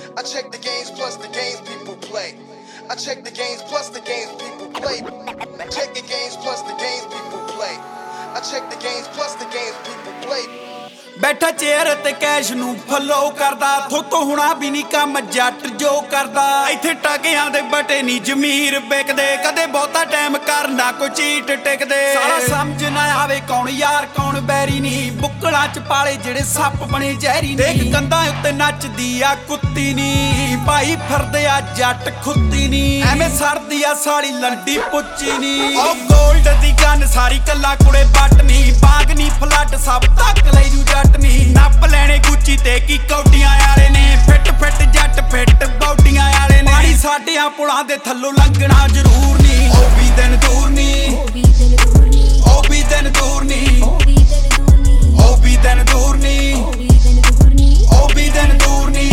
I check the games plus the games people play. I check the games plus the games people play. Check the games plus the games people play. I check the games plus the games people play. ਬੈਠਾ chair ਤੇ cash ਨੂੰ follow ਕਰਦਾ ਥੋਤੋਂ ਹੁਣਾ ਵੀ ਨਹੀਂ ਕੰਮ ਜੱਟ ਜੋ ਕਰਦਾ ਇੱਥੇ ਟਾਕਿਆਂ ਦੇ ਬਟੇ ਨਹੀਂ ਜ਼ਮੀਰ ਵਿਕਦੇ ਕਦੇ ਬਹੁਤਾ ਟਾਈਮ ਕਰਨਾ ਕੋਈ ਚੀਟ ਟਿਕਦੇ ਸਾਰਾ ਸਮਝ ਨਾ ਆਵੇ ਕੌਣ ਯਾਰ ਕੌਣ ਬੈਰੀ ਨਹੀਂ ਬੁੱਕਲਾਂ ਚ ਪਾਲੇ ਜਿਹੜੇ ਸੱਪ ਬਣੇ ਜ਼ਹਿਰੀ ਦੇਖ ਕੰਧਾਂ ਉੱਤੇ ਨੱਚਦੀ ਆ ਕੁੱਤੀ ਨੀ ਭਾਈ ਫਿਰਦੇ ਆ ਜੱਟ ਖੁੱਤੀ ਨੀ ਐਵੇਂ ਸੜਦੀ ਆ ਸਾਲੀ ਲੰਡੀ ਪੁੱਚੀ ਨੀ ਉਹ ਗੋਲਡ ਦੀ ਗਨ ਸਾਰੀ ਕੱਲਾ ਕੁੜੇ ਬੱਟ ਨੀ ਬਾਗ ਨੀ ਫਲੱਡ ਸਭ ਤੱਕ ਲੈ ਜੂ ਜੱਟ ਨੱਪ ਲੈਣੇ ਗੁੱਚੀ ਤੇ ਕੀ ਕੌਡੀਆਂ ਵਾਲੇ ਨੇ ਫਿੱਟ ਫਿੱਟ ਜੱਟ ਫਿੱਟ ਬੌਡੀਆਂ ਵਾਲੇ ਨੇ ਪਾਣੀ ਸਾਡਿਆਂ ਪੁਲਾਂ ਦੇ ਥੱਲੋਂ ਲੰਘਣਾ ਜ਼ਰੂਰ ਨੀ ਉਹ ਵੀ ਦਿਨ ਦੂਰ ਨੀ ਉਹ ਵੀ ਦਿਨ ਦੂਰ ਨੀ ਉਹ ਵੀ ਦਿਨ ਦੂਰ ਨੀ ਉਹ ਵੀ ਦਿਨ ਦੂਰ ਨੀ ਉਹ ਵੀ ਦਿਨ ਦੂਰ ਨੀ ਉਹ ਵੀ ਦਿਨ ਦੂਰ ਨੀ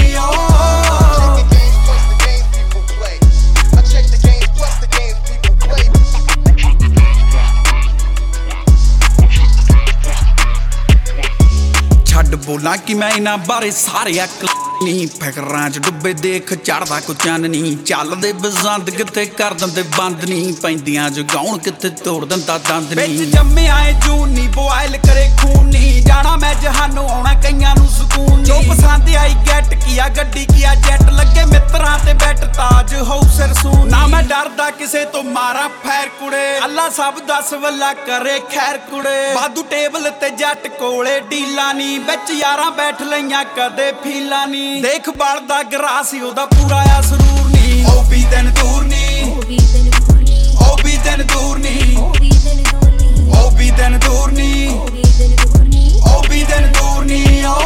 ਛੱਡ ਬੋਲਾਂ ਕਿ ਮੈਂ ਇਹਨਾਂ ਬਾਰੇ ਸਾਰੇ ਅਕਲ ਨਹੀਂ ਫਿਕਰਾਂ ਚ ਡੁੱਬੇ ਦੇਖ ਚੜਦਾ ਕੋ ਚੰਨ ਨਹੀਂ ਚੱਲਦੇ ਬਜ਼ੰਦ ਕਿਤੇ ਕਰ ਦਿੰਦੇ ਬੰਦ ਨਹੀਂ ਪੈਂਦੀਆਂ ਜਗਾਉਣ ਕਿਤੇ ਤੋੜ ਦਿੰਦਾ ਦੰਦ ਨਹੀਂ ਵਿੱਚ ਜੰਮਿਆ ਏ ਜੂਨ ਨਹੀਂ ਬੋਇਲ ਕਰੇ ਖੂਨ ਨਹੀਂ ਜਾਣਾ ਮੈਂ ਜਹਾਨੋਂ ਆਉਣਾ ਕਈਆਂ ਨੂੰ ਸਕੂਨ ਜੋ ਪਸੰਦ ਆਈ ਗੈਟ ਕੀਆ ਗੱਡੀ ਕੀਆ ਜੈਟ ਲੱਗੇ ਮਿੱਤਰਾਂ ਤੇ ਬੈਠ ਤਾਜ ਹੋਊ ਸਰਸੂਨ ਨਾ ਮੈਂ ਡਰਦਾ ਕਿਸੇ ਤੋਂ ਮਾਰਾ ਫੈਰ ਕੁੜੇ ਅੱਲਾ ਸਭ ਦੱਸ ਵੱਲਾ ਕਰੇ ਖੈਰ ਕੁੜੇ ਵਾਧੂ ਟੇਬਲ ਤੇ ਜੱਟ ਕੋਲੇ ਡੀਲਾ ਨਹੀਂ ਵਿੱਚ ਯਾਰਾਂ ਬੈਠ ਲਈਆਂ ਕਦੇ ਫੀਲਾ ਨੀ ਦੇਖ ਬਲਦਾ ਗਰਾਸ ਉਹਦਾ ਪੂਰਾ ਆ ਸਰੂਰ ਨੀ ਉਹ ਵੀ ਦਿਨ ਦੂਰ ਨੀ ਉਹ ਵੀ ਦਿਨ ਦੂਰ ਨੀ ਉਹ ਵੀ ਦਿਨ ਦੂਰ ਨੀ ਉਹ ਵੀ ਦਿਨ ਦੂਰ ਨੀ ਉਹ ਵੀ ਦਿਨ ਦੂਰ ਨੀ ਉਹ ਵੀ ਦਿਨ ਦੂਰ ਨੀ ਉਹ ਵੀ ਦਿਨ ਦੂਰ ਨੀ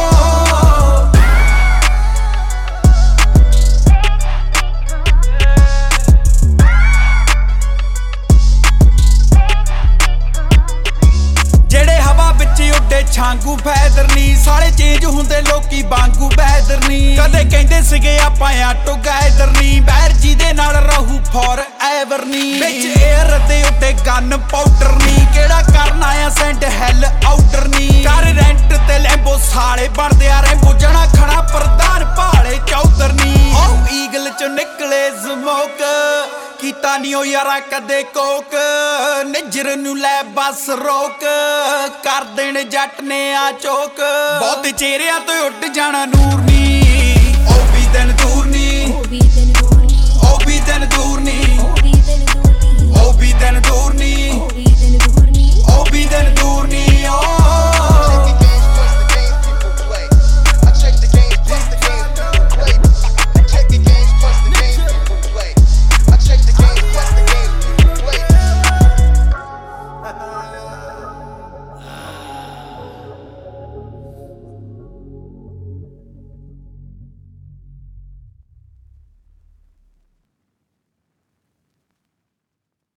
ਛਾਂਗੂ ਫੈਦਰਨੀ ਸਾਲੇ ਚੇਂਜ ਹੁੰਦੇ ਲੋਕੀ ਵਾਂਗੂ ਬੈਦਰਨੀ ਕਦੇ ਕਹਿੰਦੇ ਸੀਗੇ ਆਪਾਂ ਆ ਟੁਗੈਦਰਨੀ ਬੈਰ ਜੀ ਦੇ ਨਾਲ ਰਹੂ ਫੋਰ ਐਵਰ ਨੀ ਵਿੱਚ ਏਅਰ ਦੇ ਉੱਤੇ ਗਨ ਪਾਊਡਰ ਨੀ ਕਿਹੜਾ ਕਰਨਾ ਆ ਸੈਂਡ ਹੈਲ ਆਊਟਰ ਨੀ ਕਰ ਰੈਂਟ ਤੇ ਲੈਂਬੋ ਸਾਲੇ ਬਣਦੇ ਆ ਰੈਂਬੋ ਜਣਾ ਖੜਾ ਪ੍ਰਧਾਨ ਭਾਲੇ ਚੌਧਰ ਨੀ ਉਹ ਈਗਲ ਚ ਨਿਕਲੇ ਸਮੋਕ ਕੀਤਾ ਨੀ ਉਹ ਯਾਰਾ ਕਦੇ ਕੋਕ ਨਿਜਰ ਨੂੰ ਲੈ ਬਸ ਰੋਕ ਕਰ ਦੇਣ ਜੱਟ ਨੇ ਆ ਚੋਕ ਬਹੁਤ ਚਿਹਰਿਆਂ ਤੋਂ ਉੱਡ ਜਾਣਾ ਨੂਰ ਨੀ ਉਹ ਵੀ ਦਿਨ ਦੂਰ